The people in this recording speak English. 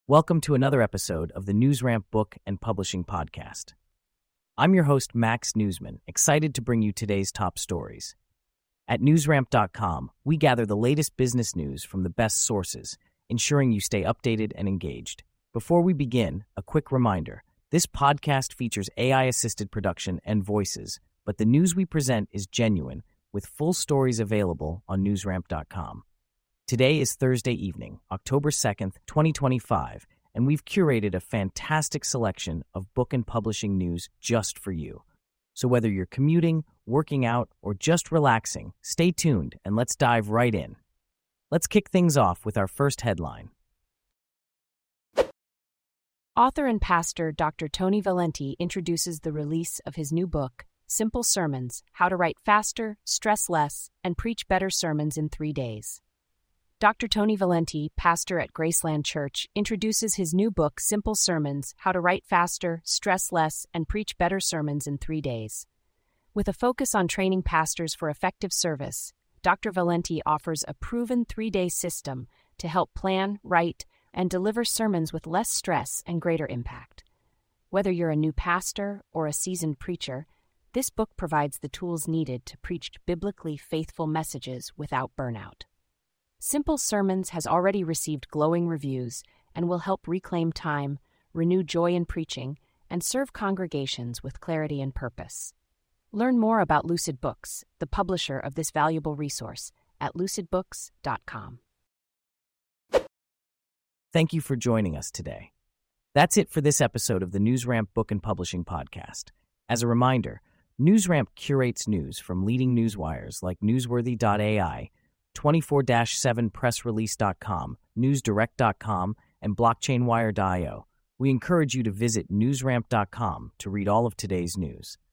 Welcome to another episode of the NewsRamp Book and Publishing Podcast. I'm your host, Max Newsman, excited to bring you today's top stories. At newsramp.com, we gather the latest business news from the best sources, ensuring you stay updated and engaged. Before we begin, a quick reminder. This podcast features AI-assisted production and voices, but the news we present is genuine, with full stories available on newsramp.com. Today is Thursday evening, October 2nd, 2025, and we've curated a fantastic selection of book and publishing news just for you. So whether you're commuting, working out, or just relaxing, stay tuned and let's dive right in. Let's kick things off with our first headline. Author and pastor Dr. Tony Valenti introduces the release of his new book, Simple Sermons: How to Write Faster, Stress Less, and Preach Better Sermons in 3 Days. Dr. Tony Valenti, pastor at Graceland Church, introduces his new book, Simple Sermons: How to Write Faster, Stress Less, and Preach Better Sermons in 3 Days. With a focus on training pastors for effective service, Dr. Valenti offers a proven 3-day system to help plan, write, and deliver sermons with less stress and greater impact. Whether you're a new pastor or a seasoned preacher, this book provides the tools needed to preach biblically faithful messages without burnout. Simple Sermons has already received glowing reviews and will help reclaim time, renew joy in preaching, and serve congregations with clarity and purpose. Learn more about Lucid Books, the publisher of this valuable resource, at lucidbooks.com. Thank you for joining us today. That's it for this episode of the NewsRamp Book and Publishing Podcast. As a reminder, NewsRamp curates news from leading newswires like Newsworthy.ai, 24-7pressrelease.com, newsdirect.com, and blockchainwire.io. We encourage you to visit newsramp.com to read all of today's news.